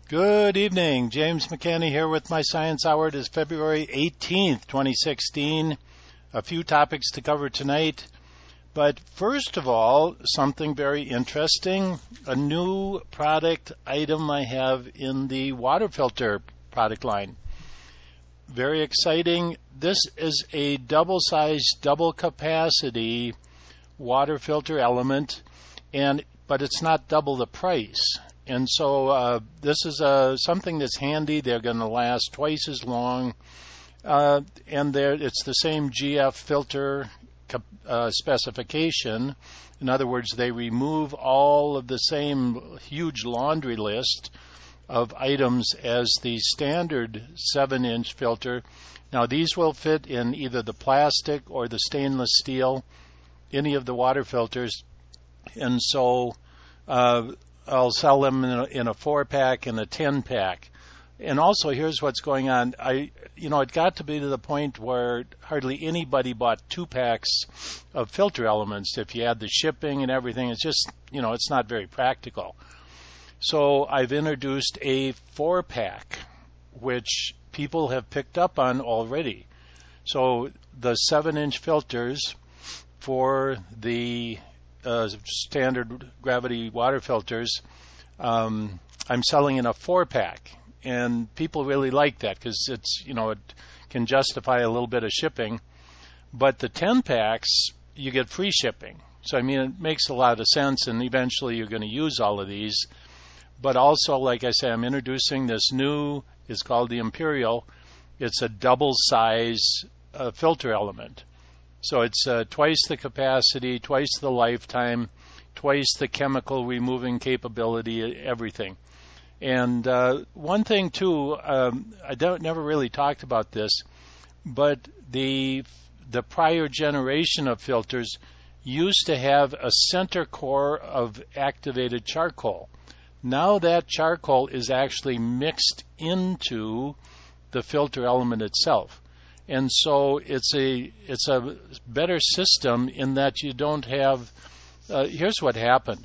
Good evening. James McCanny here with my Science Hour. It is February 18th, 2016. A few topics to cover tonight. But first of all, something very interesting. A new product item I have in the water filter product line. Very exciting. This is a double-sized, double-capacity water filter element, but it's not double the price. And so this is something that's handy. They're going to last twice as long. It's the same GF filter specification. In other words, they remove all of the same huge laundry list of items as the standard 7-inch filter. Now, these will fit in either the plastic or the stainless steel, any of the water filters. And so I'll sell them in a 4-pack and a 10-pack. And also, here's what's going on. It got to be to the point where hardly anybody bought 2-packs of filter elements. If you add the shipping and everything, it's just, it's not very practical. So I've introduced a 4-pack, which people have picked up on already. So the 7-inch filters for the standard gravity water filters, I'm selling in a 4-pack, and people really like that because it can justify a little bit of shipping. But the 10-packs, you get free shipping. So it makes a lot of sense, and eventually you're going to use all of these. But also, like I say, I'm introducing this new. It's called the Imperial. It's a double-size filter element. So it's twice the capacity, twice the lifetime, twice the chemical removing capability, everything. And one thing, too, never really talked about this, but the prior generation of filters used to have a center core of activated charcoal. Now that charcoal is actually mixed into the filter element itself. And so it's a better system in that you don't have. Here's what happened.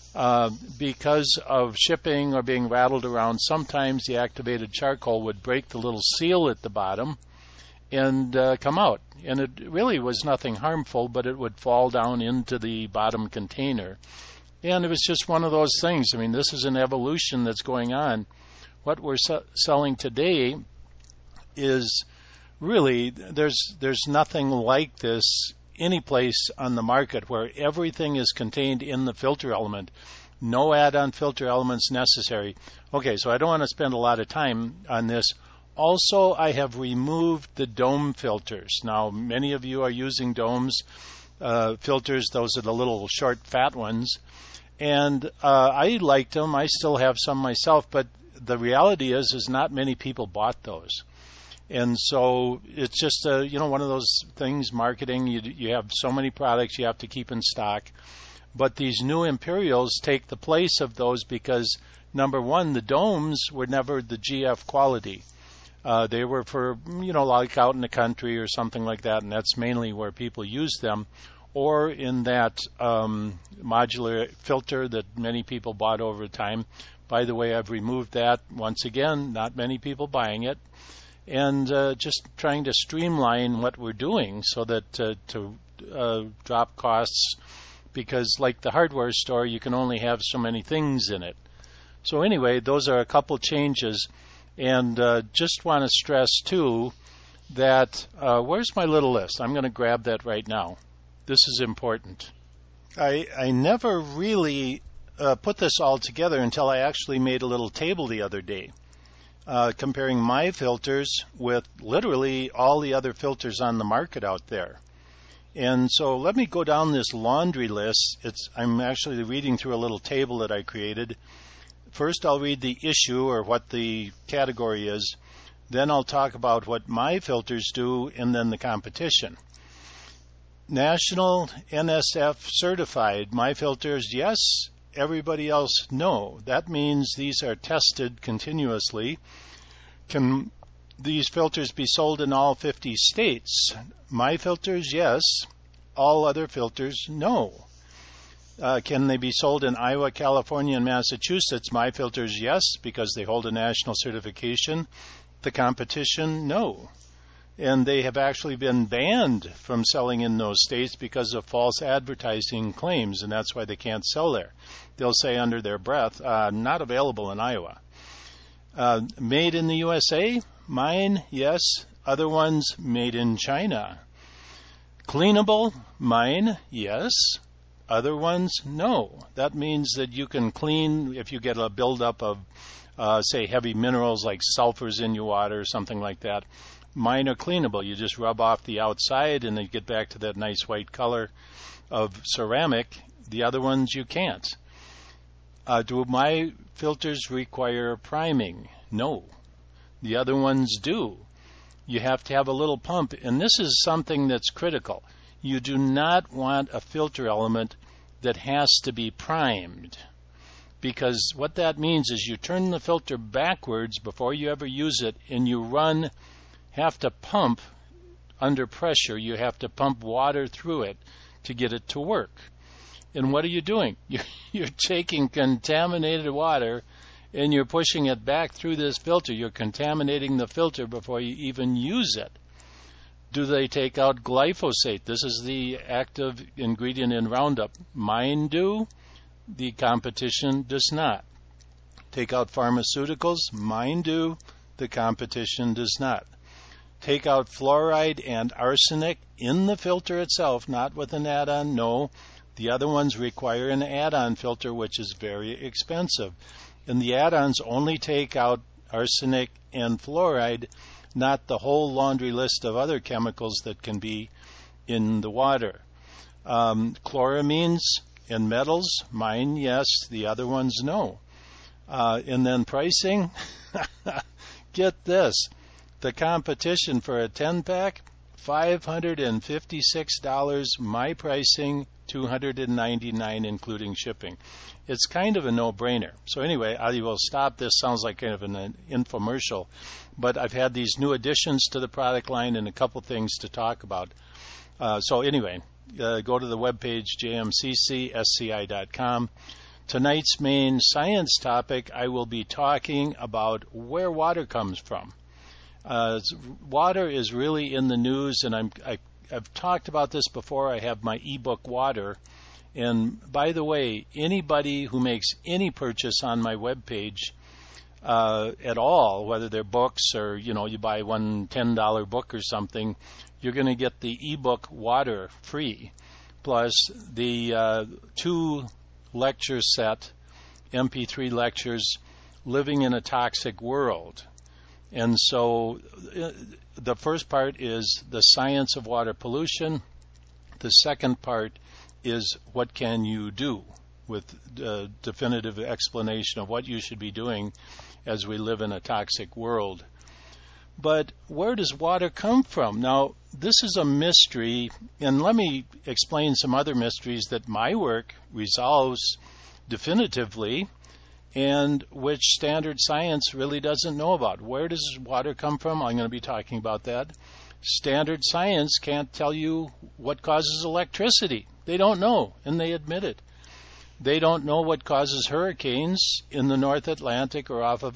Because of shipping or being rattled around, sometimes the activated charcoal would break the little seal at the bottom and come out. And it really was nothing harmful, but it would fall down into the bottom container. And it was just one of those things. This is an evolution that's going on. What we're selling today is really, there's nothing like this any place on the market where everything is contained in the filter element. No add-on filter elements necessary. Okay, so I don't want to spend a lot of time on this. Also, I have removed the dome filters. Now, many of you are using domes filters. Those are the little short, fat ones. And I liked them. I still have some myself, but the reality is not many people bought those. And so it's just one of those things, marketing. You have so many products you have to keep in stock. But these new Imperials take the place of those because, number one, the domes were never the GF quality. They were for, like out in the country or something like that, and that's mainly where people use them. Or in that modular filter that many people bought over time. By the way, I've removed that. Once again, not many people buying it. And just trying to streamline what we're doing so that to drop costs, because like the hardware store, you can only have so many things in it. So anyway, those are a couple changes. And just want to stress, too, that where's my little list? I'm going to grab that right now. This is important. I never really put this all together until I actually made a little table the other day. Comparing my filters with literally all the other filters on the market out there. And so let me go down this laundry list. I'm actually reading through a little table that I created. First, I'll read the issue or what the category is. Then I'll talk about what my filters do and then the competition. National NSF certified. My filters, yes. Everybody else, no. That means these are tested continuously. Can these filters be sold in all 50 states? My filters, yes. All other filters, no. Can they be sold in Iowa, California, and Massachusetts? My filters, yes, because they hold a national certification. The competition, no. And they have actually been banned from selling in those states because of false advertising claims, and that's why they can't sell there. They'll say under their breath, not available in Iowa. Made in the USA? Mine, yes. Other ones, made in China. Cleanable? Mine, yes. Other ones, no. That means that you can clean if you get a buildup of, say, heavy minerals like sulfurs in your water or something like that. Mine are cleanable. You just rub off the outside and then you get back to that nice white color of ceramic. The other ones you can't. Do my filters require priming? No. The other ones do. You have to have a little pump, and this is something that's critical. You do not want a filter element that has to be primed, because what that means is you turn the filter backwards before you ever use it, and you have to pump under pressure. You have to pump water through it to get it to work. And what are you doing? You're taking contaminated water and you're pushing it back through this filter. You're contaminating the filter before you even use it. Do they take out glyphosate? This is the active ingredient in Roundup. Mine do. The competition does not. Take out pharmaceuticals? Mine do. The competition does not. Take out fluoride and arsenic in the filter itself, not with an add-on? No. The other ones require an add-on filter, which is very expensive. And the add-ons only take out arsenic and fluoride, not the whole laundry list of other chemicals that can be in the water. Chloramines and metals, mine, yes. The other ones, no. And then pricing, get this. The competition for a 10-pack, $556. My pricing, $299 including shipping. It's kind of a no-brainer. So anyway, I will stop. This sounds like kind of an infomercial, but I've had these new additions to the product line and a couple things to talk about. So anyway, go to the webpage, jmccsci.com. Tonight's main science topic, I will be talking about where water comes from. Water is really in the news, and I've talked about this before. I have my ebook Water. And by the way, anybody who makes any purchase on my webpage at all, whether they're books or, you buy one $10 book or something, you're going to get the ebook Water free, plus the 2 lecture set, MP3 lectures, Living in a Toxic World. And so the first part is the science of water pollution. The second part is what can you do, with a definitive explanation of what you should be doing as we live in a toxic world. But where does water come from? Now, this is a mystery, and let me explain some other mysteries that my work resolves definitively, and which standard science really doesn't know about. Where does water come from? I'm going to be talking about that. Standard science can't tell you what causes electricity. They don't know, and they admit it. They don't know what causes hurricanes in the North Atlantic or off of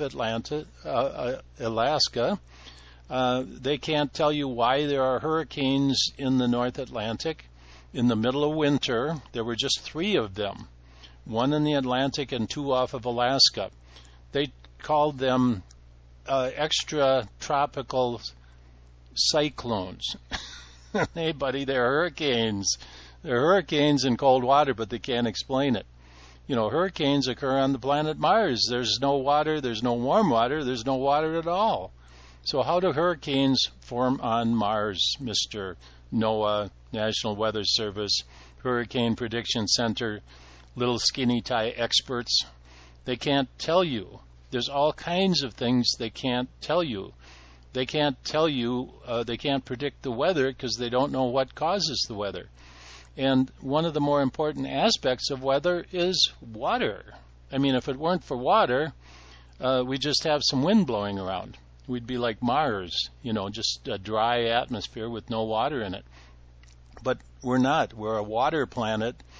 Alaska. They can't tell you why there are hurricanes in the North Atlantic. In the middle of winter, there were just 3 of them. 1 in the Atlantic and 2 off of Alaska. They called them extratropical cyclones. Hey, buddy, they're hurricanes. They're hurricanes in cold water, but they can't explain it. Hurricanes occur on the planet Mars. There's no water, there's no warm water, there's no water at all. So how do hurricanes form on Mars, Mr. NOAA, National Weather Service, Hurricane Prediction Center, little skinny tie experts? They can't tell you. There's all kinds of things they can't tell you. They can't tell you, they can't predict the weather because they don't know what causes the weather. And one of the more important aspects of weather is water. I mean, if it weren't for water, we'd just have some wind blowing around. We'd be like Mars, just a dry atmosphere with no water in it. But we're not. We're a water planet.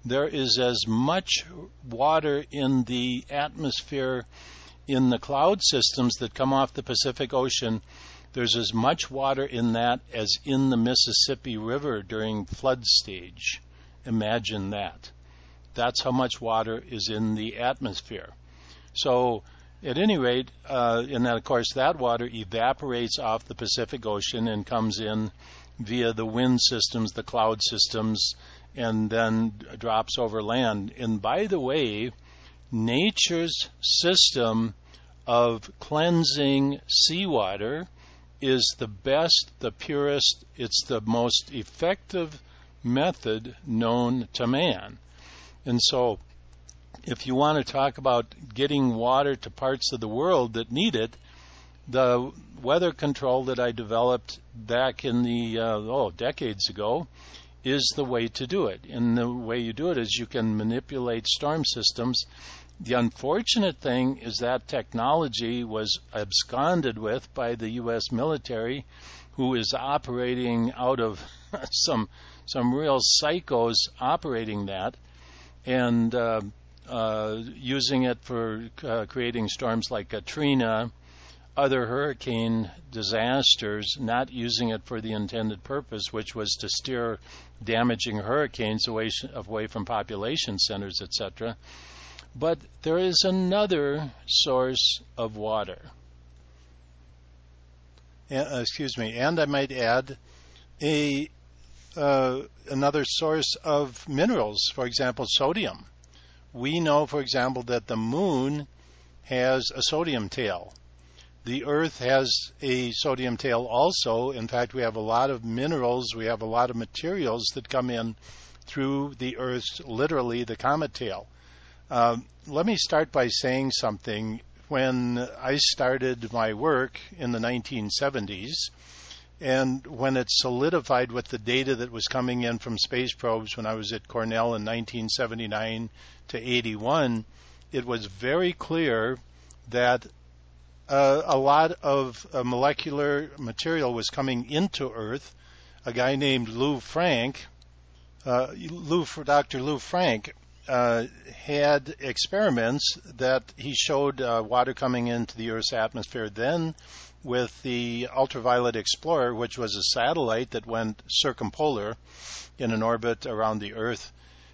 there is as much water in the atmosphere in the cloud systems that come off the Pacific Ocean. There's as much water in that as in the Mississippi River during flood stage. Imagine that. That's how much water is in the atmosphere. So at any rate, and then of course that water evaporates off the Pacific Ocean and comes in via the wind systems, the cloud systems, and then drops over land. And by the way, nature's system of cleansing seawater is the best, the purest, it's the most effective method known to man. And so if you want to talk about getting water to parts of the world that need it, the weather control that I developed back in the decades ago is the way to do it. And the way you do it is you can manipulate storm systems. The unfortunate thing is that technology was absconded with by the U.S. military, who is operating out of some real psychos operating that, and using it for creating storms like Katrina, other hurricane disasters, not using it for the intended purpose, which was to steer damaging hurricanes away from population centers, etc. But there is another source of water. And I might add another source of minerals, for example, sodium. We know, for example, that the moon has a sodium tail. The Earth has a sodium tail also. In fact, we have a lot of minerals, we have a lot of materials that come in through the Earth's, literally, the comet tail. Let me start by saying something. When I started my work in the 1970s, and when it solidified with the data that was coming in from space probes when I was at Cornell in 1979 to 81, it was very clear that a lot of molecular material was coming into Earth. A guy named Dr. Lou Frank, had experiments that he showed water coming into the Earth's atmosphere. Then with the Ultraviolet Explorer, which was a satellite that went circumpolar in an orbit around the Earth,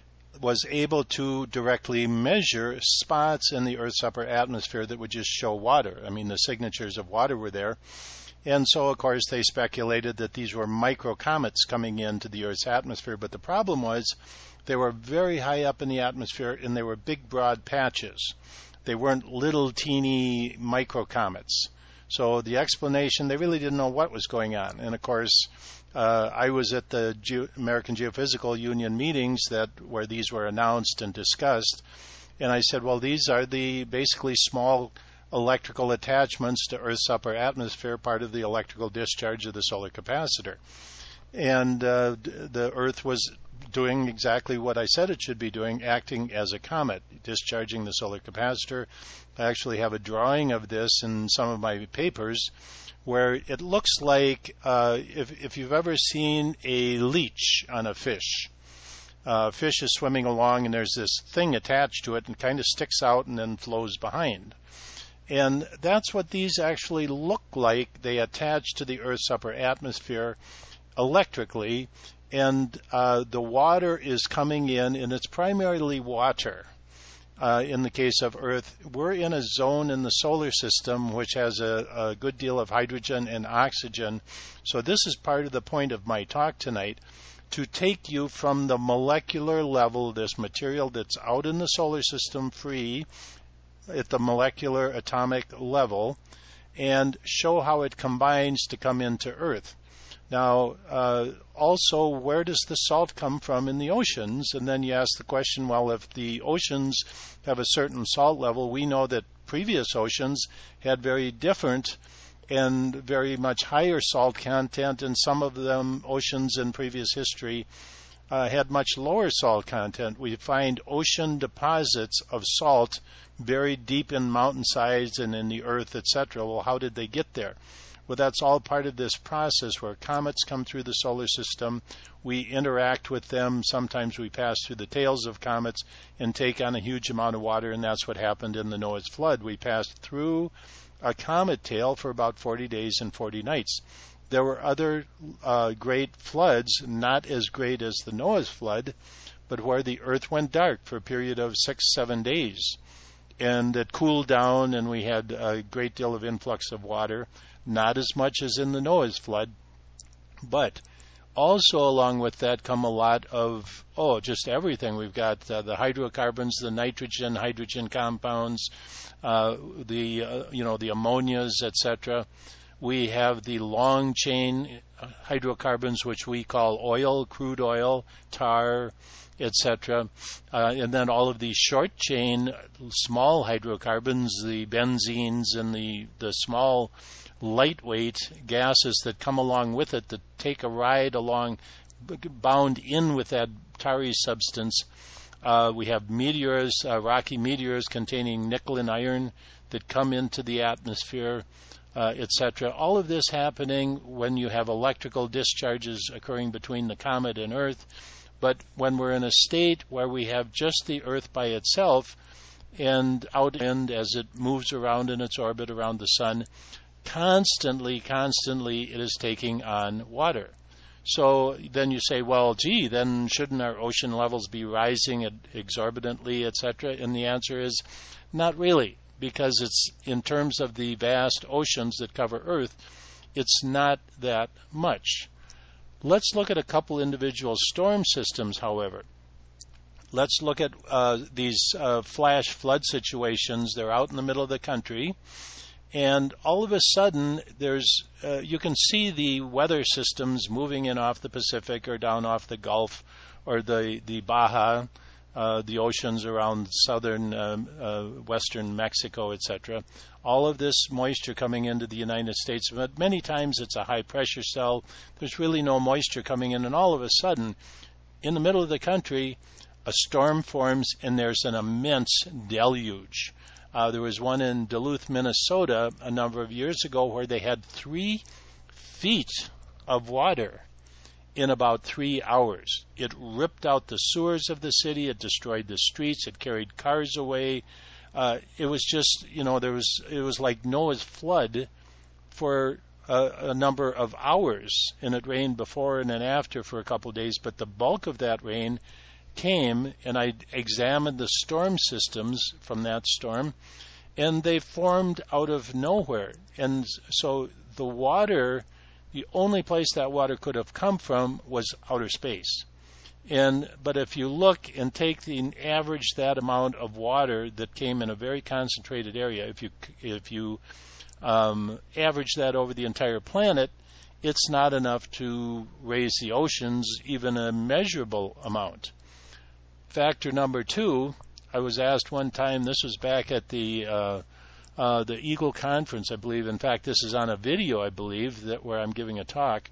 was able to directly measure spots in the Earth's upper atmosphere that would just show water. I mean, the signatures of water were there. And so, of course, they speculated that these were microcomets coming into the Earth's atmosphere. But the problem was they were very high up in the atmosphere, and they were big, broad patches. They weren't little, teeny microcomets. So the explanation, they really didn't know what was going on. And, of course, I was at the American Geophysical Union meetings where these were announced and discussed. And I said, well, these are the basically small electrical attachments to Earth's upper atmosphere, part of the electrical discharge of the solar capacitor. And the Earth was doing exactly what I said it should be doing, acting as a comet, discharging the solar capacitor. I actually have a drawing of this in some of my papers where it looks like if you've ever seen a leech on a fish. Fish is swimming along and there's this thing attached to it and kind of sticks out and then flows behind. And that's what these actually look like. They attach to the Earth's upper atmosphere electrically, and the water is coming in, and it's primarily water. In the case of Earth, we're in a zone in the solar system which has a good deal of hydrogen and oxygen. So this is part of the point of my talk tonight, to take you from the molecular level, this material that's out in the solar system free at the molecular atomic level, and show how it combines to come into Earth. Now, also, where does the salt come from in the oceans? And then you ask the question, well, if the oceans have a certain salt level, we know that previous oceans had very different and very much higher salt content, and some of them oceans in previous history had much lower salt content. We find ocean deposits of salt buried deep in mountainsides and in the earth, etc. Well, how did they get there? Well, that's all part of this process where comets come through the solar system. We interact with them. Sometimes we pass through the tails of comets and take on a huge amount of water, and that's what happened in the Noah's flood. We passed through a comet tail for about 40 days and 40 nights. There were other great floods, not as great as the Noah's flood, but where the earth went dark for a period of 6-7 days. And it cooled down, and we had a great deal of influx of water, not as much as in the Noah's flood. But also along with that come a lot of, just everything. We've got the hydrocarbons, the nitrogen, hydrogen compounds, the ammonias, etc. We have the long chain hydrocarbons, which we call oil, crude oil, tar, etc. And then all of these short chain small hydrocarbons, the benzenes and the small lightweight gases that come along with it that take a ride along, bound in with that tarry substance. We have meteors, rocky meteors containing nickel and iron that come into the atmosphere, etc. All of this happening when you have electrical discharges occurring between the comet and Earth. But when we're in a state where we have just the Earth by itself and out and as it moves around in its orbit around the sun, constantly it is taking on water. So then you say, well, gee, then shouldn't our ocean levels be rising exorbitantly, etc.? And the answer is not really, because it's in terms of the vast oceans that cover Earth, it's not that much. Let's look at a couple individual storm systems, however. Let's look at these flash flood situations. They're out in the middle of the country, and all of a sudden, you can see the weather systems moving in off the Pacific or down off the Gulf or the Baja, the oceans around southern, western Mexico, etc. All of this moisture coming into the United States, but many times it's a high pressure cell. There's really no moisture coming in, and all of a sudden, in the middle of the country, a storm forms, and there's an immense deluge. There was one in Duluth, Minnesota, a number of years ago where they had 3 feet of water in about 3 hours. It ripped out the sewers of the city. It destroyed the streets. It carried cars away. It was just, it was like Noah's flood for a number of hours, and it rained before and then after for a couple of days. But the bulk of that rain came, and I examined the storm systems from that storm, and they formed out of nowhere. And so the water, the only place that water could have come from was outer space. But if you look and take average that amount of water that came in a very concentrated area, if you average that over the entire planet, it's not enough to raise the oceans even a measurable amount. Factor number 2, I was asked one time, this was back at the Eagle Conference, I believe. In fact, this is on a video, I believe, where I'm giving a talk.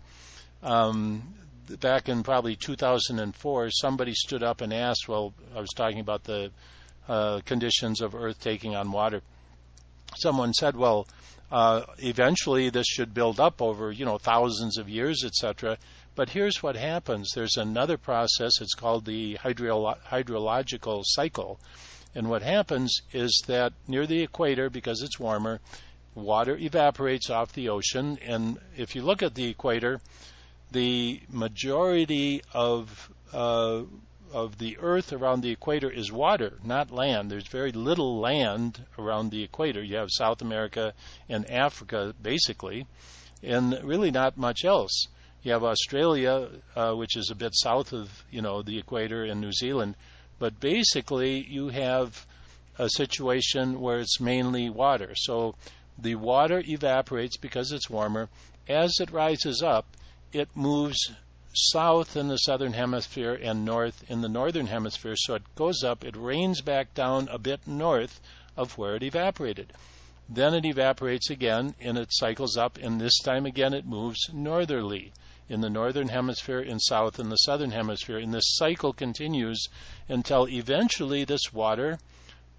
Back in probably 2004, somebody stood up and asked, I was talking about the conditions of Earth taking on water. Someone said, eventually this should build up over, thousands of years, etc. But here's what happens. There's another process. It's called the hydrological cycle. And what happens is that near the equator, because it's warmer, water evaporates off the ocean. And if you look at the equator, the majority of the Earth around the equator is water, not land. There's very little land around the equator. You have South America and Africa, basically, and really not much else. You have Australia, which is a bit south of, the equator, and New Zealand. But basically, you have a situation where it's mainly water. So the water evaporates because it's warmer. As it rises up, it moves south in the southern hemisphere and north in the northern hemisphere. So it goes up, it rains back down a bit north of where it evaporated. Then it evaporates again, and it cycles up, and this time again it moves northerly in the northern hemisphere and south in the southern hemisphere. And this cycle continues until eventually this water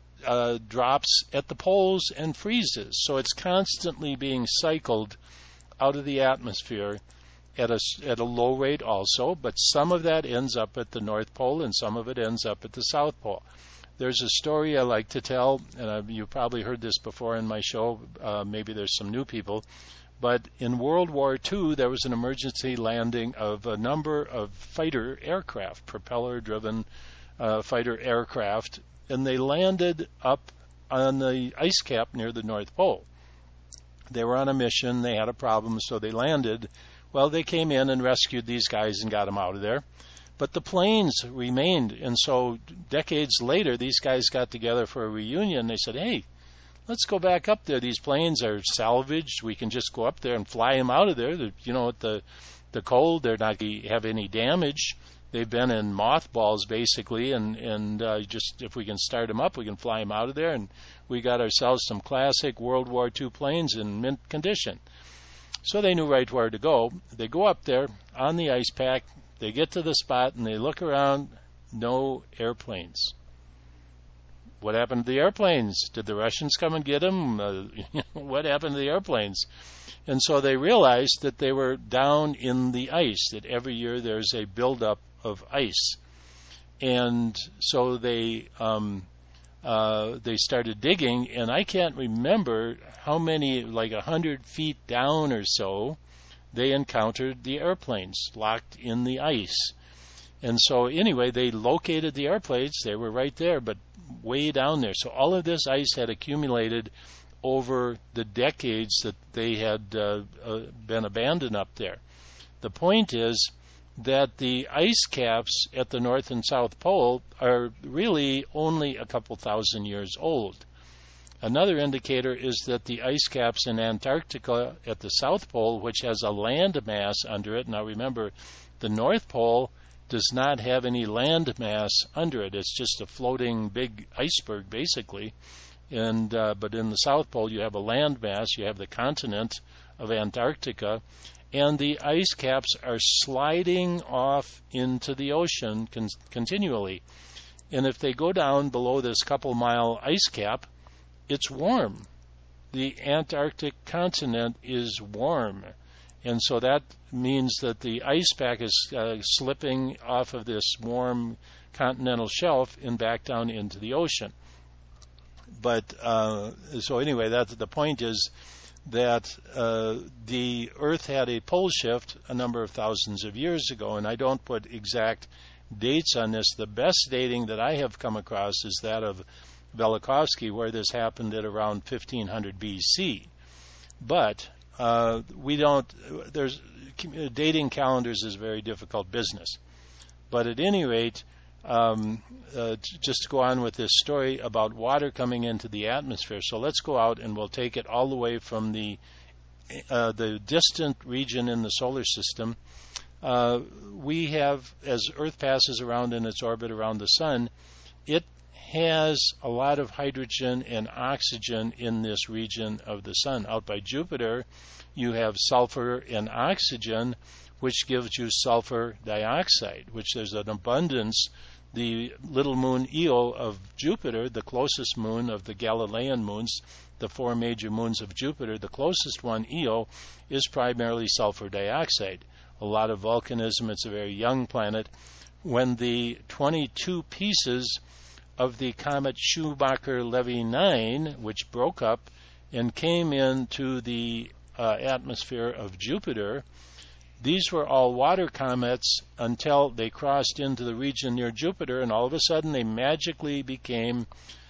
drops at the poles and freezes. So it's constantly being cycled out of the atmosphere at a low rate also, but some of that ends up at the North Pole and some of it ends up at the South Pole. There's a story I like to tell, and you've probably heard this before in my show. Maybe there's some new people. But in World War II, there was an emergency landing of a number of fighter aircraft, propeller-driven fighter aircraft, and they landed up on the ice cap near the North Pole. They were on a mission. They had a problem, so they landed. Well, they came in and rescued these guys and got them out of there. But the planes remained, and so decades later, these guys got together for a reunion. They said, hey, let's go back up there. These planes are salvaged. We can just go up there and fly them out of there. You know, at the cold, they're not going to have any damage. They've been in mothballs, basically, and just if we can start them up, we can fly them out of there. And we got ourselves some classic World War II planes in mint condition. So they knew right where to go. They go up there on the ice pack. They get to the spot, and they look around. No airplanes. What happened to the airplanes? Did the Russians come and get them? What happened to the airplanes? And so they realized that they were down in the ice, that every year there's a buildup of ice. And so they started digging, and I can't remember how many, like 100 feet down or so, they encountered the airplanes locked in the ice. And so anyway, they located the airplanes. They were right there, but way down there. So all of this ice had accumulated over the decades that they had been abandoned up there. The point is that the ice caps at the North and South Pole are really only a couple thousand years old. Another indicator is that the ice caps in Antarctica at the South Pole, which has a land mass under it, now remember, the North Pole does not have any land mass under it. It's just a floating big iceberg, basically. And but in the South Pole, you have a land mass. You have the continent of Antarctica, and the ice caps are sliding off into the ocean continually. And if they go down below this couple-mile ice cap, it's warm. The Antarctic continent is warm. And so that means that the ice pack is slipping off of this warm continental shelf and back down into the ocean. But so anyway, the point is that the Earth had a pole shift a number of thousands of years ago, and I don't put exact dates on this. The best dating that I have come across is that of Velikovsky, where this happened at around 1500 BC. But we don't. There's dating calendars is very difficult business. But at any rate, just to go on with this story about water coming into the atmosphere. So let's go out and we'll take it all the way from the distant region in the solar system. We have, as Earth passes around in its orbit around the sun, it has a lot of hydrogen and oxygen in this region of the sun. Out by Jupiter, you have sulfur and oxygen, which gives you sulfur dioxide, which there's an abundance. The little moon Io of Jupiter, the closest moon of the Galilean moons, the four major moons of Jupiter, the closest one, Io, is primarily sulfur dioxide. A lot of volcanism. It's a very young planet. When the 22 pieces of the comet Schumacher-Levy 9, which broke up and came into the atmosphere of Jupiter, these were all water comets until they crossed into the region near Jupiter, and all of a sudden they magically became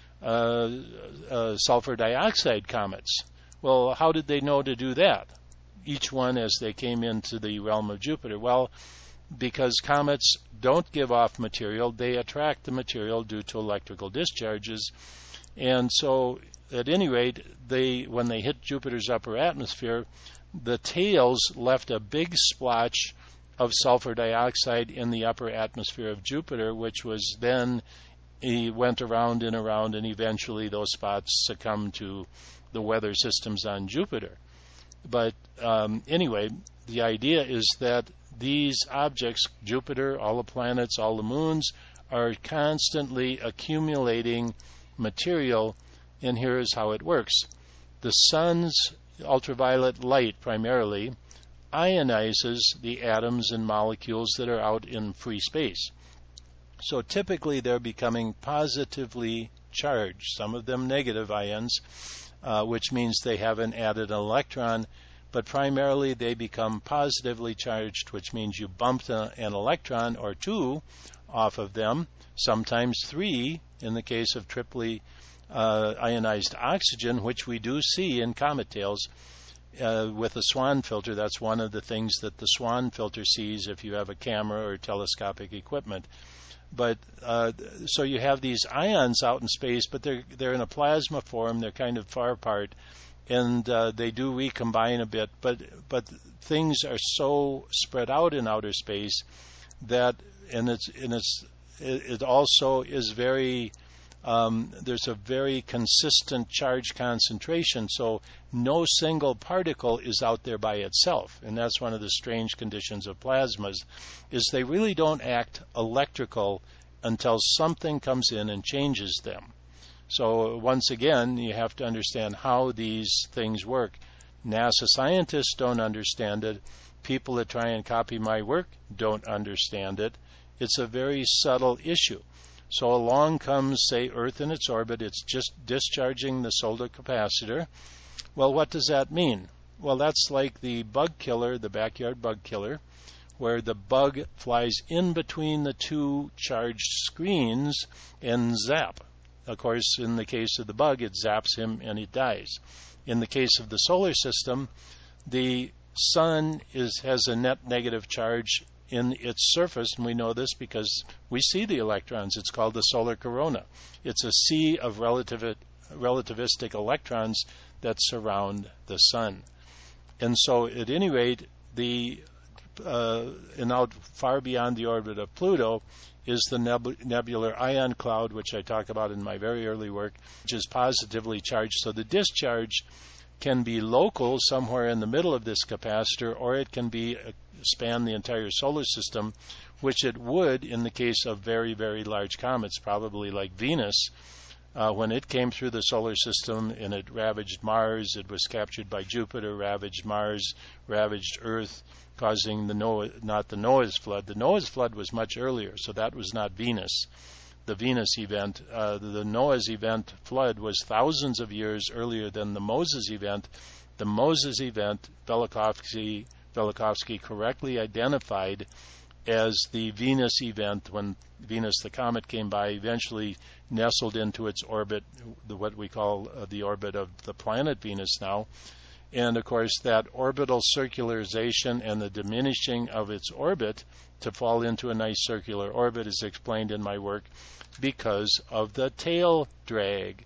sulfur dioxide comets. Well, how did they know to do that? Each one as they came into the realm of Jupiter. Well, because comets don't give off material, they attract the material due to electrical discharges. And so, at any rate, when they hit Jupiter's upper atmosphere, the tails left a big splotch of sulfur dioxide in the upper atmosphere of Jupiter, which was then went around and around, and eventually those spots succumbed to the weather systems on Jupiter. But anyway, the idea is that these objects, Jupiter, all the planets, all the moons, are constantly accumulating material, and here is how it works. The sun's ultraviolet light primarily ionizes the atoms and molecules that are out in free space. So typically they're becoming positively charged, some of them negative ions, which means they haven't added an electron, but primarily they become positively charged, which means you bumped an electron or two off of them, sometimes three in the case of triply ionized oxygen, which we do see in comet tails with the Swan filter. That's one of the things that the Swan filter sees if you have a camera or telescopic equipment. But so you have these ions out in space, but they're in a plasma form. They're kind of far apart, and they do recombine a bit. But things are so spread out in outer space that, it also is very there's a very consistent charge concentration, so no single particle is out there by itself. And that's one of the strange conditions of plasmas, is they really don't act electrical until something comes in and changes them. So once again, you have to understand how these things work. NASA scientists don't understand it. People that try and copy my work don't understand it. It's a very subtle issue. So along comes, say, Earth in its orbit. It's just discharging the solar capacitor. Well, what does that mean? Well, that's like the bug killer, the backyard bug killer, where the bug flies in between the two charged screens and zap. Of course, in the case of the bug, it zaps him and he dies. In the case of the solar system, the sun has a net negative charge in its surface, and we know this because we see the electrons. It's called the solar corona. It's a sea of relativistic electrons that surround the sun. And so at any rate, and out far beyond the orbit of Pluto is the nebular ion cloud, which I talk about in my very early work, which is positively charged. So the discharge can be local somewhere in the middle of this capacitor, or it can be span the entire solar system, which it would in the case of very, very large comets, probably like Venus. When it came through the solar system and it ravaged Mars, it was captured by Jupiter, ravaged Mars, ravaged Earth, causing not the Noah's flood. The Noah's flood was much earlier, so that was not Venus. The Venus event, the Noah's event flood was thousands of years earlier than the Moses event. The Moses event, Velikovsky correctly identified as the Venus event, when Venus the comet came by, eventually nestled into its orbit, what we call the orbit of the planet Venus now. And of course, that orbital circularization and the diminishing of its orbit to fall into a nice circular orbit is explained in my work because of the tail drag.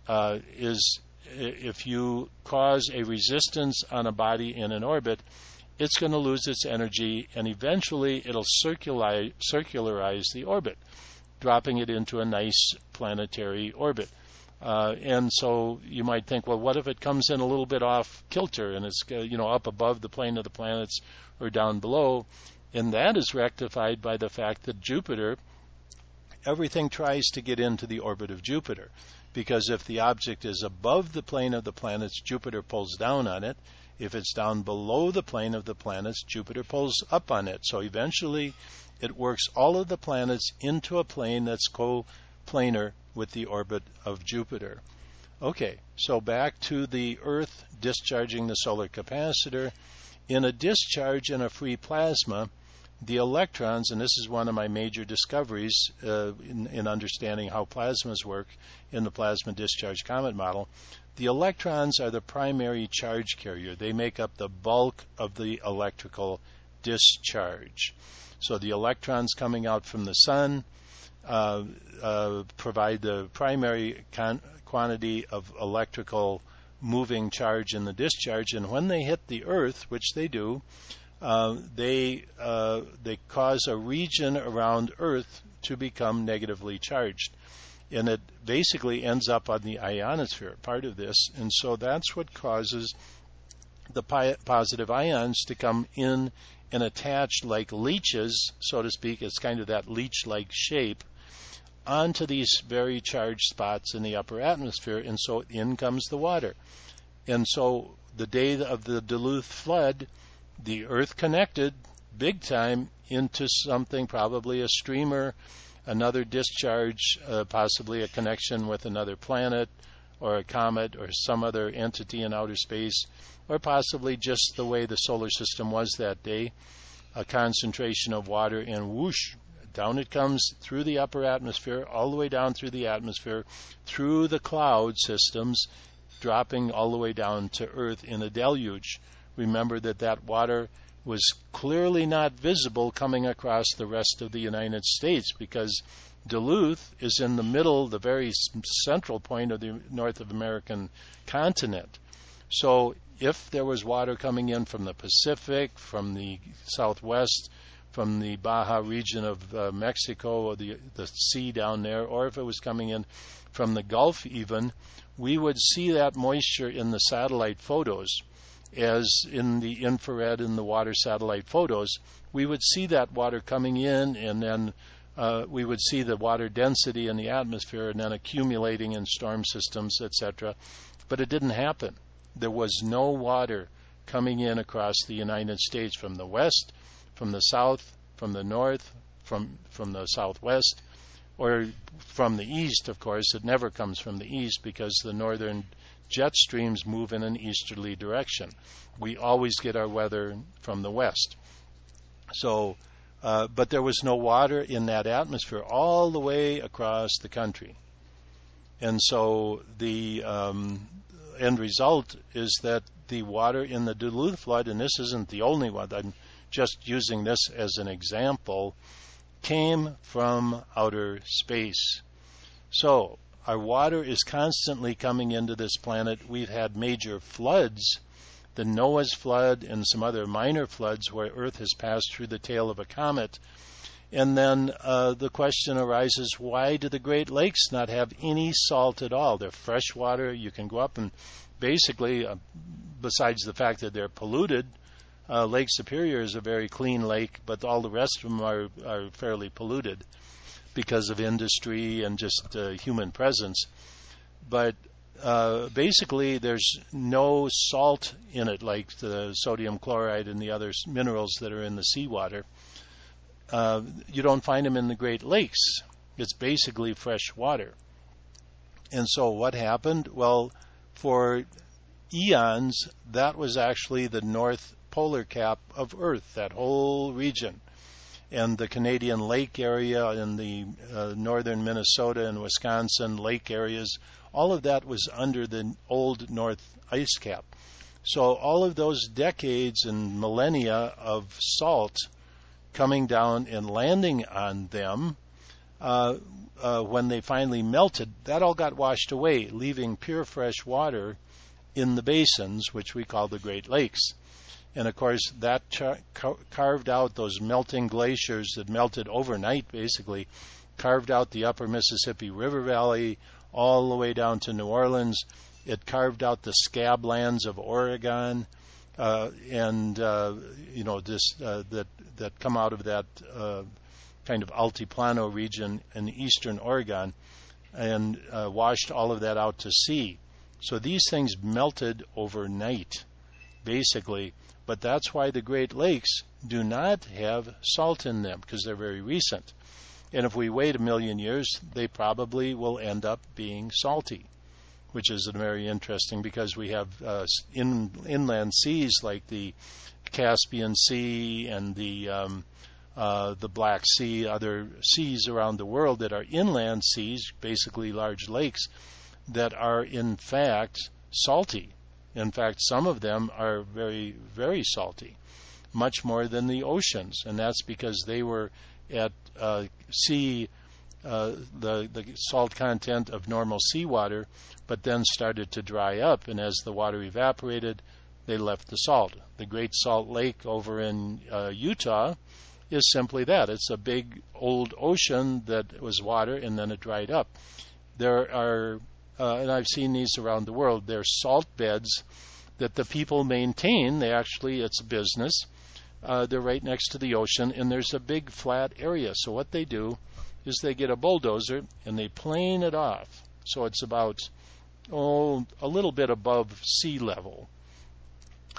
If you cause a resistance on a body in an orbit, it's going to lose its energy, and eventually it'll circularize the orbit, dropping it into a nice planetary orbit. And so you might think, well, what if it comes in a little bit off kilter and it's up above the plane of the planets or down below? And that is rectified by the fact that Jupiter, everything tries to get into the orbit of Jupiter, because if the object is above the plane of the planets, Jupiter pulls down on it. If it's down below the plane of the planets, Jupiter pulls up on it. So eventually it works all of the planets into a plane that's coplanar with the orbit of Jupiter. Okay, so back to the Earth discharging the solar capacitor. In a discharge in a free plasma, the electrons, and this is one of my major discoveries in understanding how plasmas work in the plasma discharge comet model, the electrons are the primary charge carrier. They make up the bulk of the electrical discharge. So the electrons coming out from the sun provide the primary quantity of electrical moving charge in the discharge, and when they hit the Earth, which they do, they cause a region around Earth to become negatively charged. And it basically ends up on the ionosphere, part of this. And so that's what causes the positive ions to come in and attach like leeches, so to speak. It's kind of that leech-like shape onto these very charged spots in the upper atmosphere. And so in comes the water. And so the day of the Duluth flood, the earth connected big time into something, probably a streamer, another discharge, possibly a connection with another planet or a comet or some other entity in outer space, or possibly just the way the solar system was that day, a concentration of water, and whoosh, down it comes through the upper atmosphere, all the way down through the atmosphere, through the cloud systems, dropping all the way down to Earth in a deluge. Remember that water was clearly not visible coming across the rest of the United States, because Duluth is in the middle, the very central point of the North American continent. So if there was water coming in from the Pacific, from the Southwest, from the Baja region of Mexico, or the sea down there, or if it was coming in from the Gulf even, we would see that moisture in the satellite photos. As in the infrared and the water satellite photos, we would see that water coming in, and then we would see the water density in the atmosphere and then accumulating in storm systems, etc. But it didn't happen. There was no water coming in across the United States from the west, from the south, from the north, from the southwest, or from the east. Of course, it never comes from the east, because the northern jet streams move in an easterly direction. We always get our weather from the west. So, but there was no water in that atmosphere all the way across the country. And so the end result is that the water in the Duluth flood, and this isn't the only one, I'm just using this as an example, came from outer space. So our water is constantly coming into this planet. We've had major floods, the Noah's flood and some other minor floods where Earth has passed through the tail of a comet. And then the question arises, why do the Great Lakes not have any salt at all? They're fresh water. You can go up and basically, besides the fact that they're polluted, Lake Superior is a very clean lake, but all the rest of them are fairly polluted because of industry and just human presence. But basically, there's no salt in it, like the sodium chloride and the other minerals that are in the seawater. You don't find them in the Great Lakes. It's basically fresh water. And so what happened? Well, for eons, that was actually the north polar cap of Earth, that whole region. And the Canadian Lake area and the northern Minnesota and Wisconsin lake areas, all of that was under the old north ice cap. So all of those decades and millennia of salt coming down and landing on them, when they finally melted, that all got washed away, leaving pure fresh water in the basins, which we call the Great Lakes. And of course, that carved out those melting glaciers that melted overnight, basically, carved out the upper Mississippi River Valley all the way down to New Orleans. It carved out the scab lands of Oregon, that come out of that kind of altiplano region in eastern Oregon, and washed all of that out to sea. So these things melted overnight, basically. But that's why the Great Lakes do not have salt in them, because they're very recent. And if we wait 1 million years, they probably will end up being salty, which is very interesting, because we have inland seas like the Caspian Sea and the Black Sea, other seas around the world that are inland seas, basically large lakes, that are in fact salty. In fact, some of them are very, very salty, much more than the oceans, and that's because they were at sea, the salt content of normal seawater, but then started to dry up, and as the water evaporated, they left the salt. The Great Salt Lake over in Utah is simply that. It's a big old ocean that was water, and then it dried up. There are and I've seen these around the world. They're salt beds that the people maintain. It's a business. They're right next to the ocean, and there's a big flat area. So what they do is they get a bulldozer and they plane it off. So it's about, a little bit above sea level.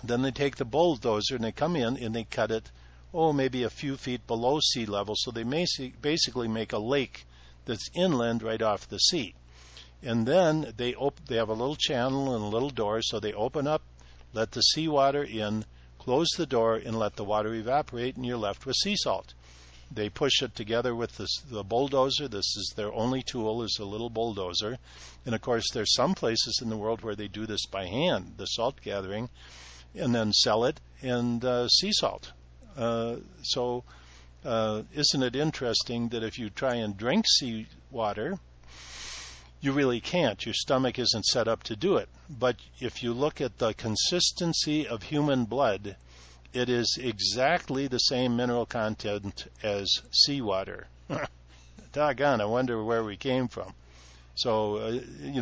Then they take the bulldozer and they come in and they cut it, maybe a few feet below sea level. So they basically make a lake that's inland right off the sea. And then they have a little channel and a little door, so they open up, let the seawater in, close the door, and let the water evaporate, and you're left with sea salt. They push it together with the bulldozer. This is their only tool, is a little bulldozer. And of course, there's some places in the world where they do this by hand, the salt gathering, and then sell it in sea salt. So isn't it interesting that if you try and drink seawater, you really can't. Your stomach isn't set up to do it. But if you look at the consistency of human blood, it is exactly the same mineral content as seawater. Doggone, I wonder where we came from. So,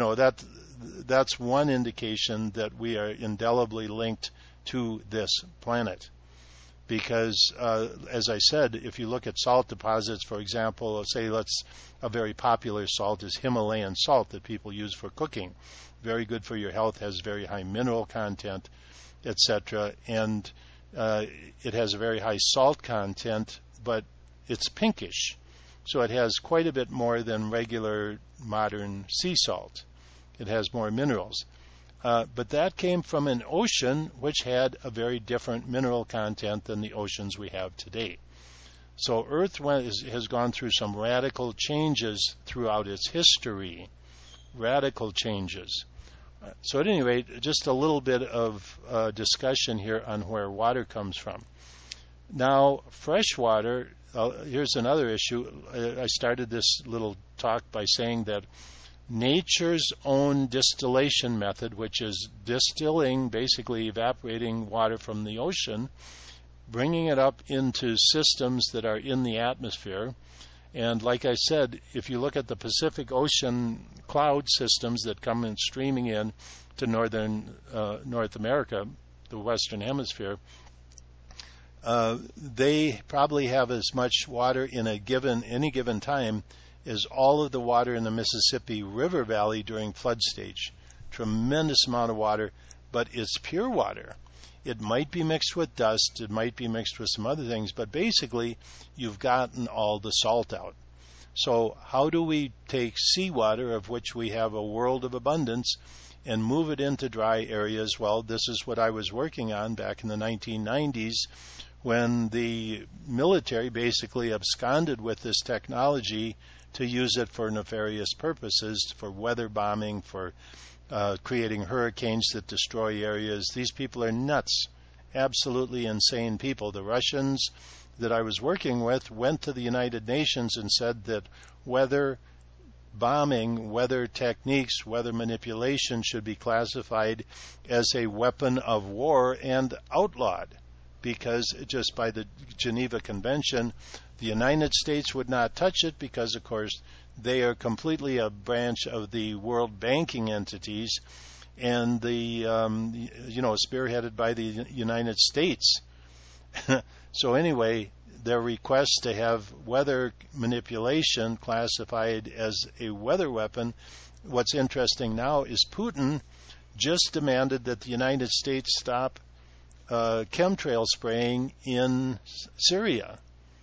that's one indication that we are indelibly linked to this planet. Because, as I said, if you look at salt deposits, for example, a very popular salt is Himalayan salt that people use for cooking. Very good for your health, has very high mineral content, etc. And it has a very high salt content, but it's pinkish. So it has quite a bit more than regular modern sea salt. It has more minerals. But that came from an ocean which had a very different mineral content than the oceans we have today. So Earth has gone through some radical changes throughout its history. Radical changes. So at any rate, just a little bit of discussion here on where water comes from. Now, fresh water, here's another issue. I started this little talk by saying that nature's own distillation method, which is distilling, basically evaporating water from the ocean, bringing it up into systems that are in the atmosphere. And like I said, if you look at the Pacific Ocean cloud systems that come in streaming in to northern North America, the Western Hemisphere, they probably have as much water in any given time is all of the water in the Mississippi River Valley during flood stage. Tremendous amount of water, but it's pure water. It might be mixed with dust, it might be mixed with some other things, but basically you've gotten all the salt out. So how do we take seawater, of which we have a world of abundance, and move it into dry areas? Well, this is what I was working on back in the 1990s when the military basically absconded with this technology to use it for nefarious purposes, for weather bombing, for creating hurricanes that destroy areas. These people are nuts, absolutely insane people. The Russians that I was working with went to the United Nations and said that weather bombing, weather techniques, weather manipulation should be classified as a weapon of war and outlawed, because just by the Geneva Convention, the United States would not touch it because, of course, they are completely a branch of the world banking entities, and spearheaded by the United States. So anyway, their request to have weather manipulation classified as a weather weapon. What's interesting now is Putin just demanded that the United States stop chemtrail spraying in Syria,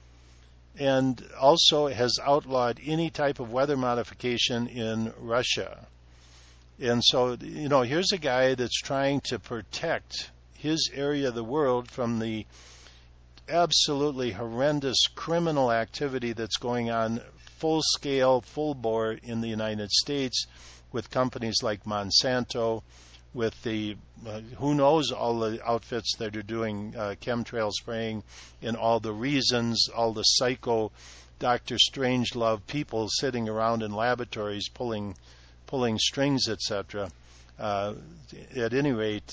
and also has outlawed any type of weather modification in Russia. And so, here's a guy that's trying to protect his area of the world from the absolutely horrendous criminal activity that's going on full scale, full bore in the United States with companies like Monsanto, with the who knows all the outfits that are doing chemtrail spraying, and all the reasons, all the psycho Dr. Strangelove people sitting around in laboratories pulling strings, etc. At any rate,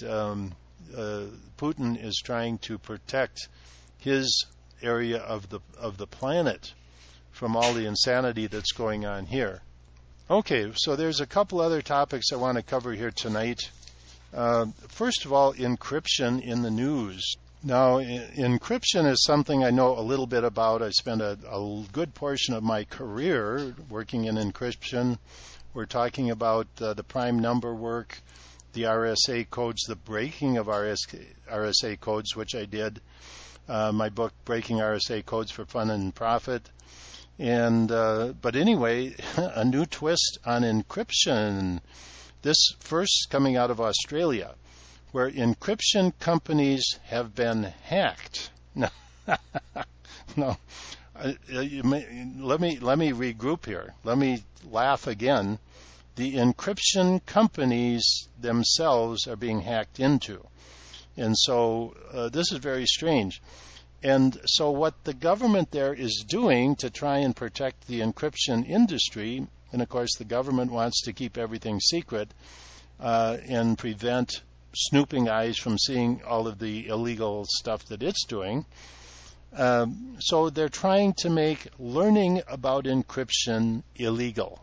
Putin is trying to protect his area of the planet from all the insanity that's going on here. Okay, so there's a couple other topics I want to cover here tonight. First of all, encryption in the news. Now, encryption is something I know a little bit about. I spent a good portion of my career working in encryption. We're talking about the prime number work the RSA codes, the breaking of RSA codes, which I did. My book, Breaking RSA Codes for Fun and Profit. And but anyway, a new twist on encryption. This first coming out of Australia, where encryption companies have been hacked. No, no. Let me regroup here. Let me laugh again. The encryption companies themselves are being hacked into. And so this is very strange. And so what the government there is doing to try and protect the encryption industry, and of course the government wants to keep everything secret and prevent snooping eyes from seeing all of the illegal stuff that it's doing. So they're trying to make learning about encryption illegal.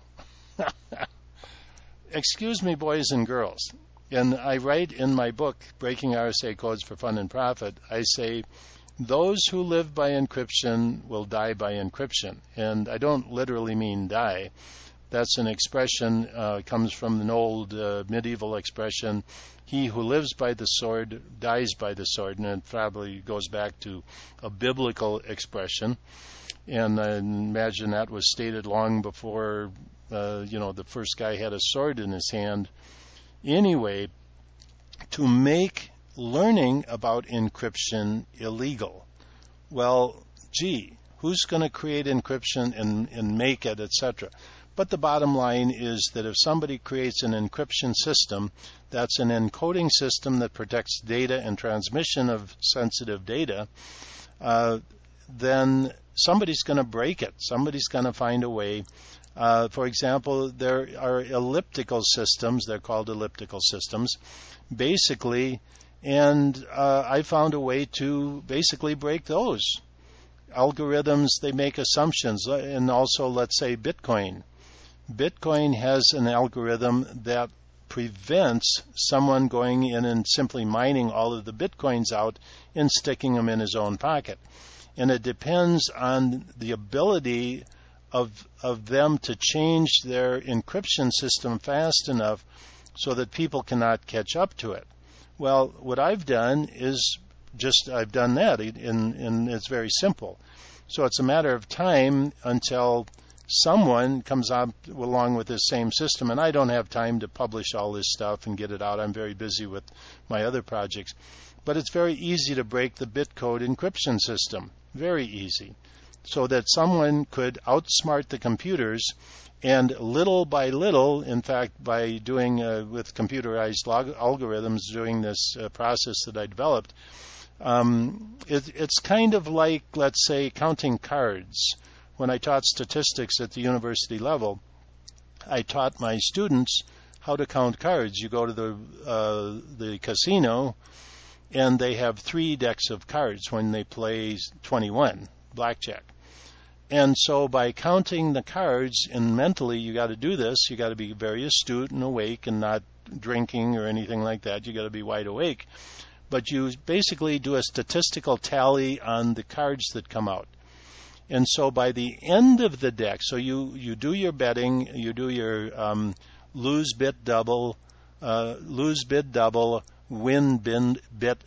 Excuse me, boys and girls. And I write in my book, Breaking RSA Codes for Fun and Profit, I say, those who live by encryption will die by encryption. And I don't literally mean die. That's an expression, comes from an old medieval expression, he who lives by the sword dies by the sword, and it probably goes back to a biblical expression. And I imagine that was stated long before, the first guy had a sword in his hand. Anyway, to make learning about encryption illegal. Well, gee, who's going to create encryption and make it, etc.? But the bottom line is that if somebody creates an encryption system, that's an encoding system that protects data and transmission of sensitive data, then somebody's going to break it. Somebody's going to find a way. For example, there are elliptical systems. They're called elliptical systems, basically, and I found a way to basically break those. Algorithms, they make assumptions, and also, let's say, Bitcoin. Bitcoin has an algorithm that prevents someone going in and simply mining all of the Bitcoins out and sticking them in his own pocket. And it depends on the ability of them to change their encryption system fast enough so that people cannot catch up to it. Well, what I've done is I've done that, and it's very simple. So it's a matter of time until someone comes up along with this same system, and I don't have time to publish all this stuff and get it out. I'm very busy with my other projects. But it's very easy to break the bitcode encryption system. Very easy. So that someone could outsmart the computers, and little by little, in fact, by doing with computerized algorithms, doing this process that I developed, it's kind of like, let's say, counting cards. When I taught statistics at the university level, I taught my students how to count cards. You go to the casino, and they have 3 decks of cards when they play 21, blackjack. And so by counting the cards, and mentally you got to do this, you got to be very astute and awake and not drinking or anything like that. You got to be wide awake. But you basically do a statistical tally on the cards that come out. And so by the end of the deck, so you do your betting, you do your lose bid double, win bid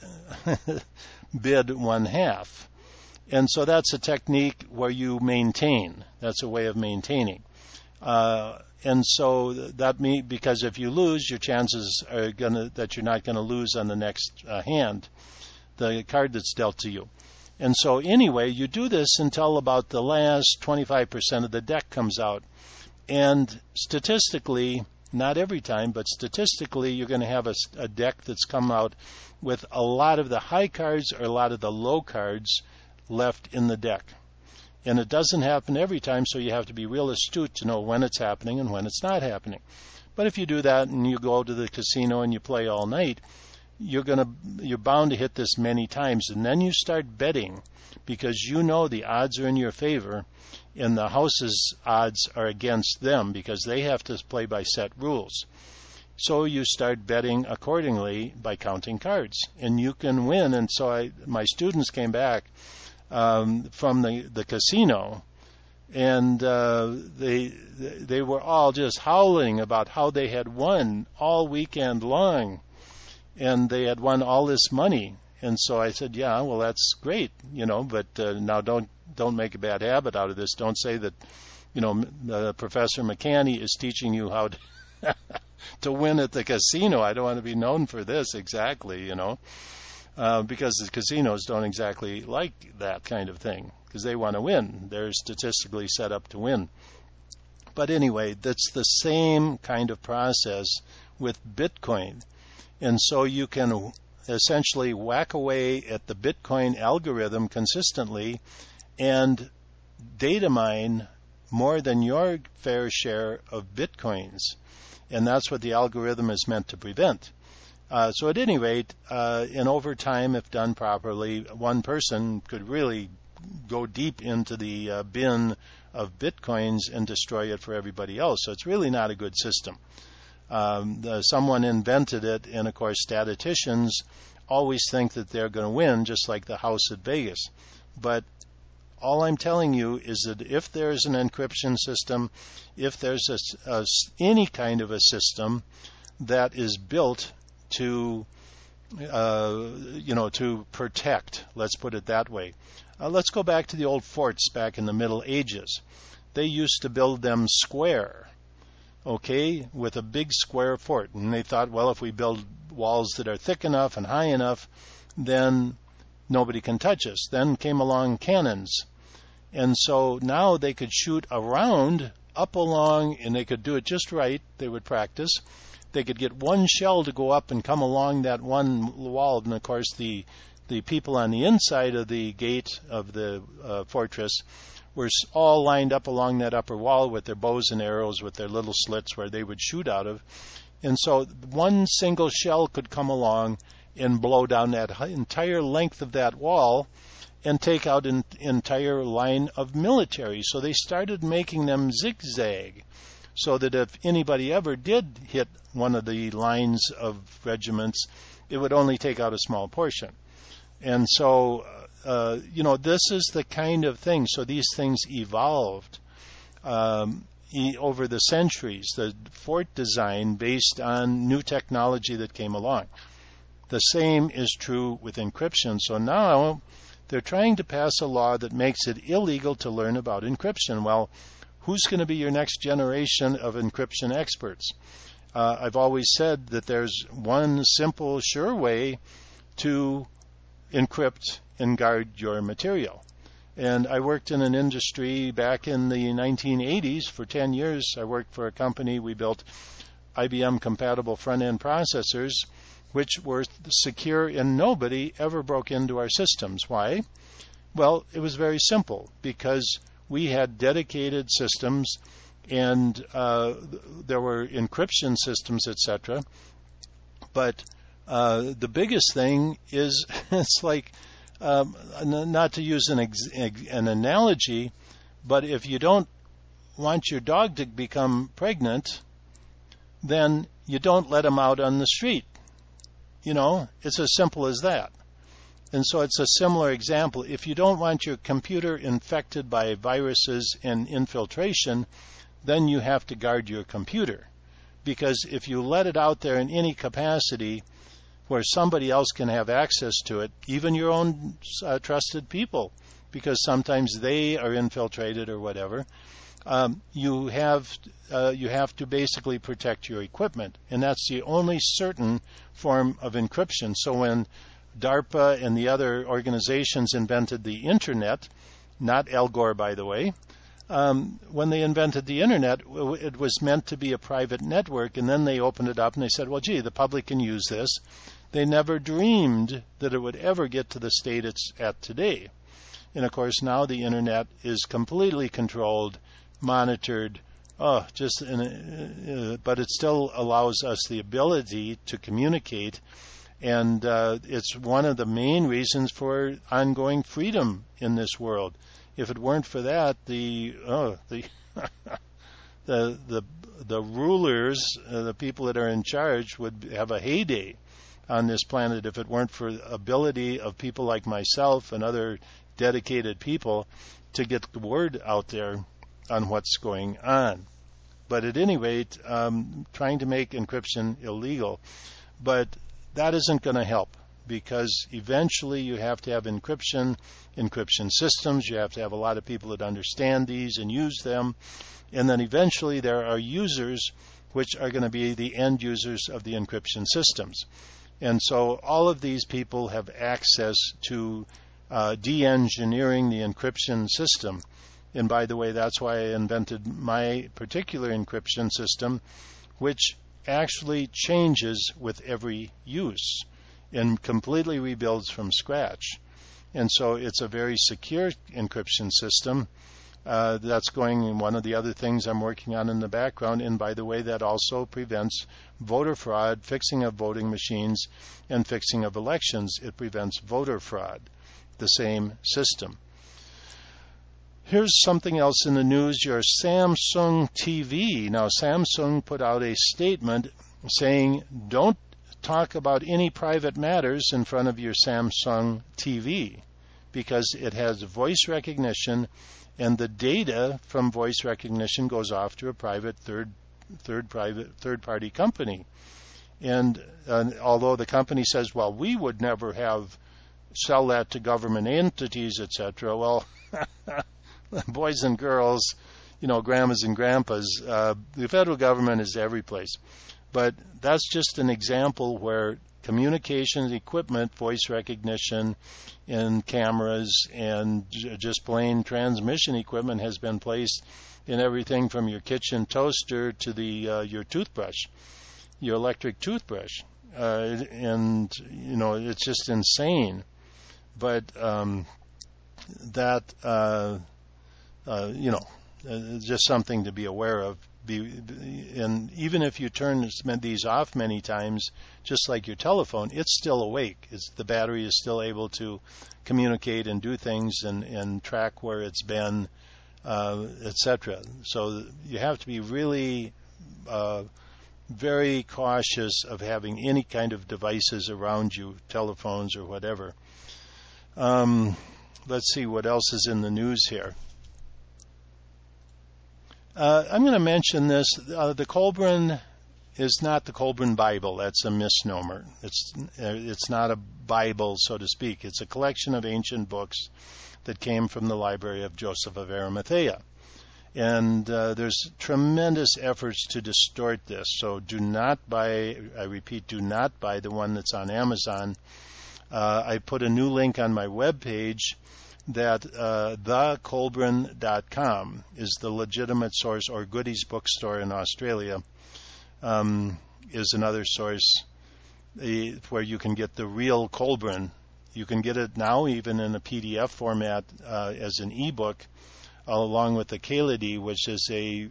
1/2. And so that's a technique where you maintain. That's a way of maintaining. And so that means, because if you lose, your chances are that you're not going to lose on the next hand, the card that's dealt to you. And so anyway, you do this until about the last 25% of the deck comes out. And statistically, not every time, but statistically, you're going to have a deck that's come out with a lot of the high cards or a lot of the low cards left in the deck. And it doesn't happen every time, so you have to be real astute to know when it's happening and when it's not happening. But if you do that and you go to the casino and you play all night, you're bound to hit this many times. And then you start betting because you know the odds are in your favor and the house's odds are against them because they have to play by set rules. So you start betting accordingly by counting cards. And you can win. And so my students came back from the casino, and they were all just howling about how they had won all weekend long, and they had won all this money. And so I said, yeah, well, that's great, but now don't make a bad habit out of this. Don't say that, Professor McCanny is teaching you how to win at the casino. I don't want to be known for this exactly, because the casinos don't exactly like that kind of thing, because they want to win. They're statistically set up to win. But anyway, that's the same kind of process with Bitcoin. And so you can essentially whack away at the Bitcoin algorithm consistently and data mine more than your fair share of Bitcoins. And that's what the algorithm is meant to prevent. So at any rate, and over time, if done properly, one person could really go deep into the bin of Bitcoins and destroy it for everybody else. So it's really not a good system. Someone invented it, and of course statisticians always think that they're going to win, just like the house at Vegas. But all I'm telling you is that if there's an encryption system, if there's any kind of a system that is built to to protect, let's put it that way. Let's go back to the old forts back in the Middle Ages. They used to build them square, with a big square fort. And they thought, well, if we build walls that are thick enough and high enough, then nobody can touch us. Then came along cannons. And so now they could shoot around, up along, and they could do it just right. They would practice. They could get one shell to go up and come along that one wall. And, of course, the people on the inside of the gate of the fortress were all lined up along that upper wall with their bows and arrows, with their little slits where they would shoot out of. And so one single shell could come along and blow down that entire length of that wall and take out an entire line of military. So they started making them zigzag, so that if anybody ever did hit one of the lines of regiments, it would only take out a small portion. And so, this is the kind of thing. So these things evolved over the centuries, the fort design based on new technology that came along. The same is true with encryption. So now they're trying to pass a law that makes it illegal to learn about encryption. Well, who's going to be your next generation of encryption experts? I've always said that there's one simple, sure way to encrypt and guard your material. And I worked in an industry back in the 1980s for 10 years. I worked for a company. We built IBM-compatible front-end processors, which were secure, and nobody ever broke into our systems. Why? Well, it was very simple, because we had dedicated systems, and there were encryption systems, etc. But the biggest thing is, it's like, not to use an analogy, but if you don't want your dog to become pregnant, then you don't let him out on the street. It's as simple as that. And so it's a similar example. If you don't want your computer infected by viruses and infiltration, then you have to guard your computer. Because if you let it out there in any capacity where somebody else can have access to it, even your own trusted people, because sometimes they are infiltrated or whatever, you have to basically protect your equipment. And that's the only certain form of encryption. So when DARPA and the other organizations invented the Internet, not Al Gore, by the way, when they invented the Internet, it was meant to be a private network, and then they opened it up and they said, well, gee, the public can use this. They never dreamed that it would ever get to the state it's at today. And, of course, now the Internet is completely controlled, monitored, but it still allows us the ability to communicate. And it's one of the main reasons for ongoing freedom in this world. If it weren't for that, the rulers, the people that are in charge, would have a heyday on this planet if it weren't for the ability of people like myself and other dedicated people to get the word out there on what's going on. But at any rate, trying to make encryption illegal. But that isn't going to help, because eventually you have to have encryption systems. You have to have a lot of people that understand these and use them. And then eventually there are users which are going to be the end users of the encryption systems. And so all of these people have access to de-engineering the encryption system. And by the way, that's why I invented my particular encryption system, which actually changes with every use and completely rebuilds from scratch. And so it's a very secure encryption system. That's going one of the other things I'm working on in the background. And by the way, that also prevents voter fraud, fixing of voting machines, and fixing of elections. It prevents voter fraud, the same system. Here's something else in the news, your Samsung TV. Now, Samsung put out a statement saying, don't talk about any private matters in front of your Samsung TV, because it has voice recognition, and the data from voice recognition goes off to a private third-party company. And although the company says, well, we would never sell that to government entities, etc., well, boys and girls, grandmas and grandpas, the federal government is every place. But that's just an example where communications equipment, voice recognition, and cameras, and just plain transmission equipment has been placed in everything from your kitchen toaster to your toothbrush, your electric toothbrush. And, it's just insane. But just something to be aware of. And even if you turn these off many times, just like your telephone, it's still awake. The battery is still able to communicate and do things and track where it's been, etc. So you have to be really very cautious of having any kind of devices around you, telephones or whatever. Let's see what else is in the news here. I'm going to mention this. The Kolbrin is not the Kolbrin Bible. That's a misnomer. It's not a Bible, so to speak. It's a collection of ancient books that came from the library of Joseph of Arimathea. And there's tremendous efforts to distort this. So do not buy, I repeat, do not buy the one that's on Amazon. I put a new link on my webpage that thekolbrin.com is the legitimate source, or Goodies Bookstore in Australia is another source where you can get the real Kolbrin. You can get it now even in a PDF format as an ebook, along with the Kaledi, which is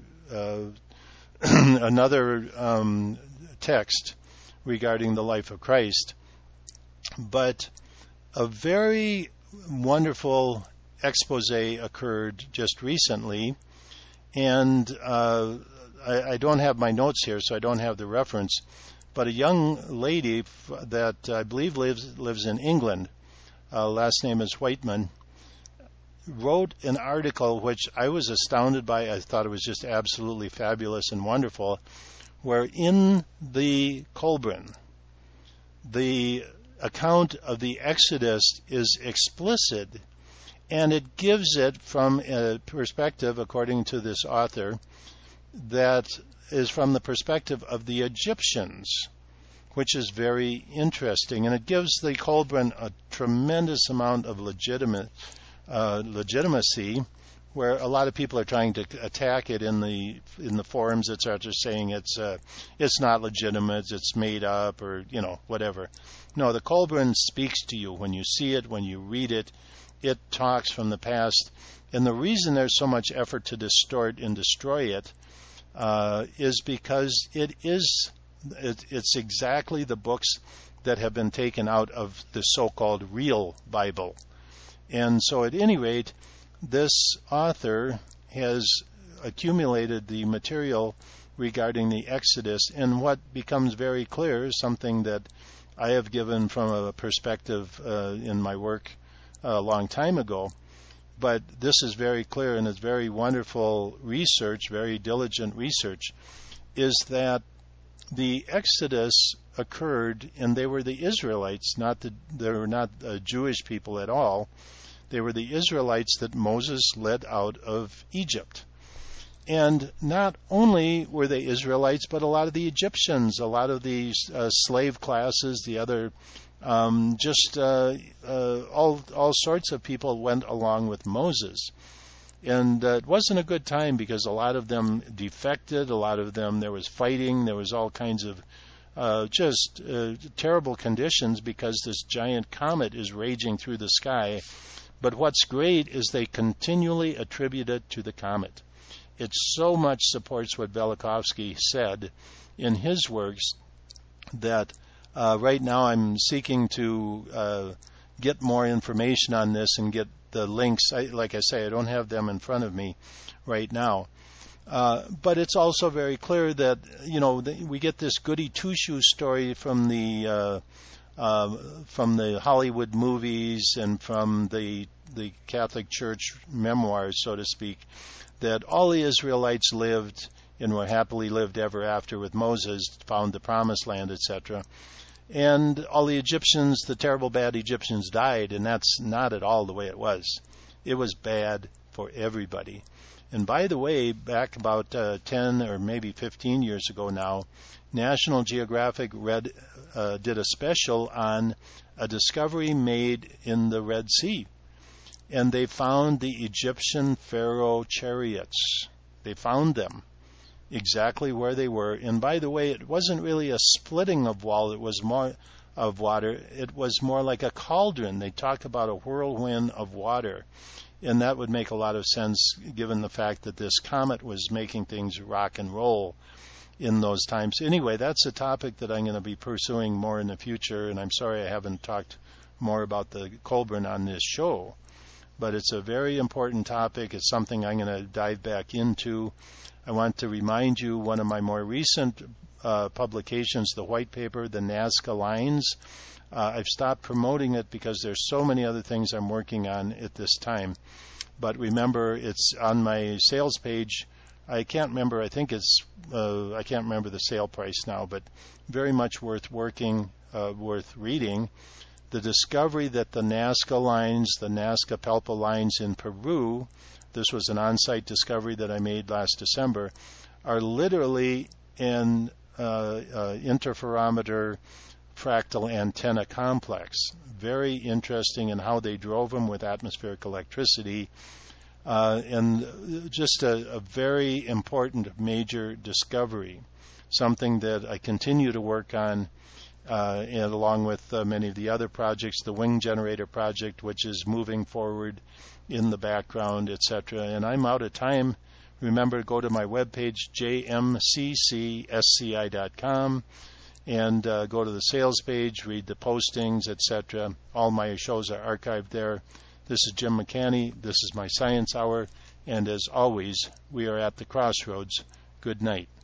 another text regarding the life of Christ. But a very wonderful expose occurred just recently, and I don't have my notes here, so I don't have the reference, but a young lady that I believe lives in England, last name is Whiteman, wrote an article which I was astounded by. I thought it was just absolutely fabulous and wonderful, where in the Kolbrin, the account of the Exodus is explicit, and it gives it from a perspective, according to this author, that is from the perspective of the Egyptians, which is very interesting, and it gives the Kolbrin a tremendous amount of legitimacy, where a lot of people are trying to attack it in the forums, etc., saying it's not legitimate, it's made up, or whatever. No, the Kolbrin speaks to you when you see it, when you read it. It talks from the past, and the reason there's so much effort to distort and destroy it is because it's exactly the books that have been taken out of the so-called real Bible. And so at any rate, this author has accumulated the material regarding the Exodus, and what becomes very clear, something that I have given from a perspective in my work a long time ago, but this is very clear, and it's very wonderful research, very diligent research, is that the Exodus occurred, and they were the Israelites, they were not Jewish people at all. They were the Israelites that Moses led out of Egypt. And not only were they Israelites, but a lot of the Egyptians, a lot of the slave classes, the other, all sorts of people went along with Moses. And it wasn't a good time because a lot of them defected, a lot of them, there was fighting, there was all kinds of terrible conditions because this giant comet is raging through the sky. But what's great is they continually attribute it to the comet. It so much supports what Velikovsky said in his works that right now I'm seeking to get more information on this and get the links. Like I say, I don't have them in front of me right now. But it's also very clear that, we get this goody two-shoes story from the Hollywood movies and from the Catholic Church memoirs, so to speak, that all the Israelites lived and were happily lived ever after with Moses, found the promised land, etc. And all the Egyptians, the terrible bad Egyptians, died, and that's not at all the way it was. It was bad for everybody. And by the way, back about 10 or maybe 15 years ago now, National Geographic did a special on a discovery made in the Red Sea. And they found the Egyptian pharaoh chariots. They found them exactly where they were. And by the way, it wasn't really a splitting of wall. It was more of water. It was more like a cauldron. They talk about a whirlwind of water. And that would make a lot of sense given the fact that this comet was making things rock and roll in those times. Anyway, that's a topic that I'm going to be pursuing more in the future. And I'm sorry I haven't talked more about the Kolbrin on this show. But it's a very important topic. It's something I'm going to dive back into. I want to remind you one of my more recent publications, the white paper, the Nazca Lines. I've stopped promoting it because there's so many other things I'm working on at this time. But remember, it's on my sales page. I can't remember. I think it's I can't remember the sale price now, but very much worth reading. The discovery that the Nazca Lines, the Nazca Pelpa Lines in Peru, this was an on-site discovery that I made last December, are literally an interferometer fractal antenna complex. Very interesting in how they drove them with atmospheric electricity, and just a very important major discovery, something that I continue to work on. And along with many of the other projects, the Wing Generator project, which is moving forward in the background, etc. And I'm out of time. Remember to go to my webpage, jmccsci.com, and go to the sales page, read the postings, etc. All my shows are archived there. This is Jim McCanney. This is my Science Hour. And as always, we are at the crossroads. Good night.